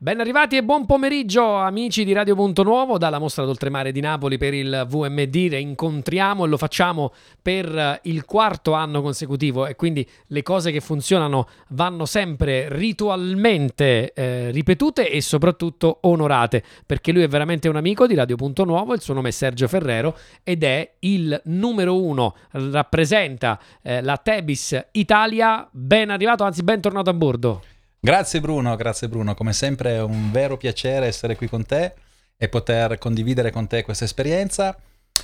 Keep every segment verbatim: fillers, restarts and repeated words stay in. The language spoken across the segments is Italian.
Ben arrivati e buon pomeriggio amici di Radio Punto Nuovo dalla Mostra d'Oltremare di Napoli per il V M D. Incontriamo e lo facciamo per il quarto anno consecutivo e quindi le cose che funzionano vanno sempre ritualmente eh, ripetute e soprattutto onorate, perché lui è veramente un amico di Radio Punto Nuovo. Il suo nome è Sergio Ferrero ed è il numero uno, rappresenta eh, la Tebis Italia. Ben arrivato, anzi bentornato a bordo. Grazie Bruno, grazie Bruno, come sempre è un vero piacere essere qui con te e poter condividere con te questa esperienza.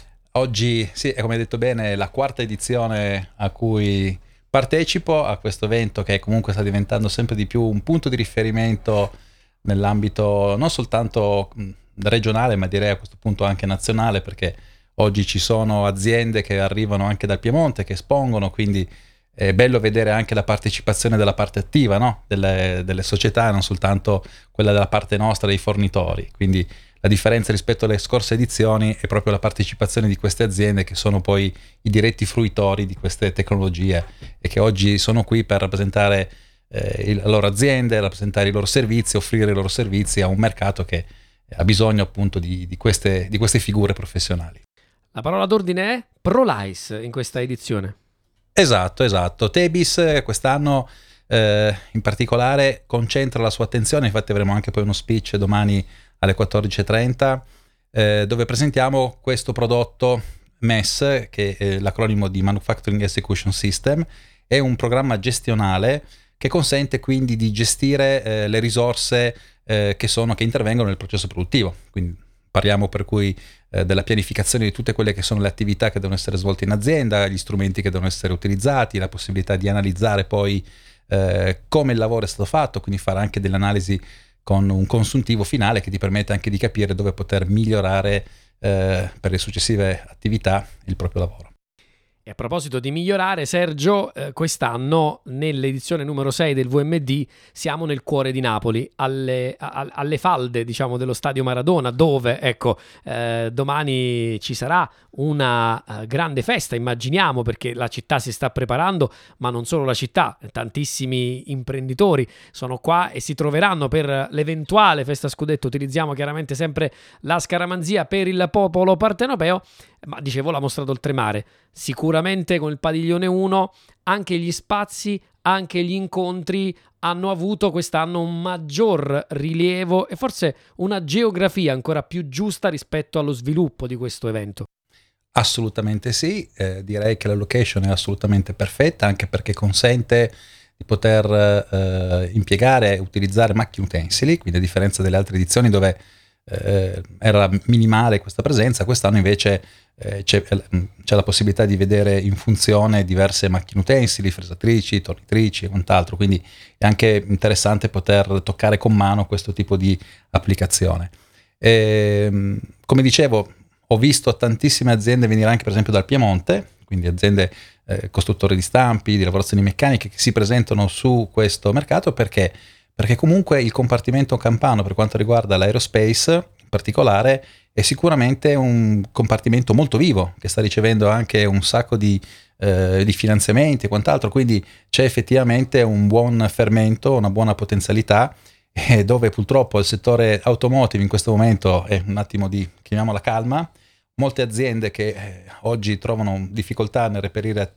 Oggi, sì, come hai detto bene, è la quarta edizione a cui partecipo a questo evento che comunque sta diventando sempre di più un punto di riferimento nell'ambito non soltanto regionale, ma direi a questo punto anche nazionale, perché oggi ci sono aziende che arrivano anche dal Piemonte, che espongono, quindi è bello vedere anche la partecipazione della parte attiva, no? delle, delle società, non soltanto quella della parte nostra, dei fornitori. Quindi la differenza rispetto alle scorse edizioni è proprio la partecipazione di queste aziende che sono poi i diretti fruitori di queste tecnologie e che oggi sono qui per rappresentare eh, le loro aziende, rappresentare i loro servizi, offrire i loro servizi a un mercato che ha bisogno appunto di, di, queste, di queste figure professionali. La parola d'ordine è ProLice in questa edizione. Esatto, esatto. Tebis quest'anno eh, in particolare concentra la sua attenzione, infatti avremo anche poi uno speech domani alle quattordici e trenta eh, dove presentiamo questo prodotto M E S, che è l'acronimo di Manufacturing Execution System. È un programma gestionale che consente quindi di gestire eh, le risorse eh, che sono che intervengono nel processo produttivo. Quindi parliamo per cui eh, della pianificazione di tutte quelle che sono le attività che devono essere svolte in azienda, gli strumenti che devono essere utilizzati, la possibilità di analizzare poi eh, come il lavoro è stato fatto, quindi fare anche delle analisi con un consuntivo finale che ti permette anche di capire dove poter migliorare eh, per le successive attività il proprio lavoro. E a proposito di migliorare, Sergio, eh, quest'anno nell'edizione numero sei del V M D siamo nel cuore di Napoli, alle, a, alle falde, diciamo, dello Stadio Maradona, dove, ecco, eh, domani ci sarà una uh, grande festa, immaginiamo, perché la città si sta preparando, ma non solo la città, tantissimi imprenditori sono qua e si troveranno per l'eventuale festa scudetto. Utilizziamo chiaramente sempre la scaramanzia per il popolo partenopeo, ma dicevo la Mostra d'Oltremare, sicuramente con il padiglione uno anche gli spazi, anche gli incontri hanno avuto quest'anno un maggior rilievo e forse una geografia ancora più giusta rispetto allo sviluppo di questo evento. Assolutamente sì, eh, direi che la location è assolutamente perfetta, anche perché consente di poter eh, impiegare e utilizzare macchine utensili, quindi a differenza delle altre edizioni dove eh, era minimale questa presenza, quest'anno invece eh, c'è, c'è la possibilità di vedere in funzione diverse macchine utensili, fresatrici, tornitrici e quant'altro, quindi è anche interessante poter toccare con mano questo tipo di applicazione. E, come dicevo, ho visto tantissime aziende venire anche per esempio dal Piemonte, quindi aziende eh, costruttori di stampi, di lavorazioni meccaniche che si presentano su questo mercato perché perché comunque il compartimento campano per quanto riguarda l'aerospace in particolare è sicuramente un compartimento molto vivo che sta ricevendo anche un sacco di, eh, di finanziamenti e quant'altro, quindi c'è effettivamente un buon fermento, una buona potenzialità, eh, dove purtroppo il settore automotive in questo momento è un attimo di, chiamiamola calma, molte aziende che eh, oggi trovano difficoltà nel reperire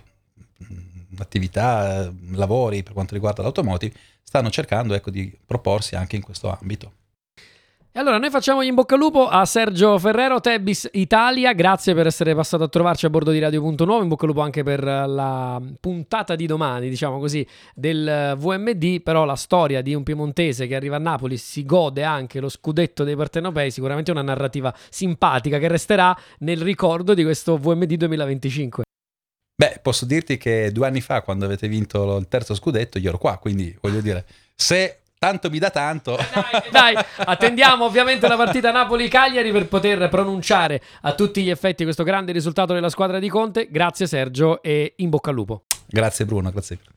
attività, lavori per quanto riguarda l'automotive, stanno cercando ecco di proporsi anche in questo ambito. E allora noi facciamo gli in bocca al lupo a Sergio Ferrero, Tebis Italia, grazie per essere passato a trovarci a bordo di Radio Punto Nuovo, in bocca al lupo anche per la puntata di domani, diciamo così, del V M D. Però la storia di un piemontese che arriva a Napoli, si gode anche lo scudetto dei partenopei, sicuramente una narrativa simpatica che resterà nel ricordo di questo V M D duemilaventicinque. Beh, posso dirti che due anni fa, quando avete vinto il terzo scudetto, io ero qua, quindi voglio dire, se tanto mi dà tanto... Dai, dai, attendiamo ovviamente la partita Napoli-Cagliari per poter pronunciare a tutti gli effetti questo grande risultato della squadra di Conte. Grazie Sergio e in bocca al lupo. Grazie Bruno, grazie.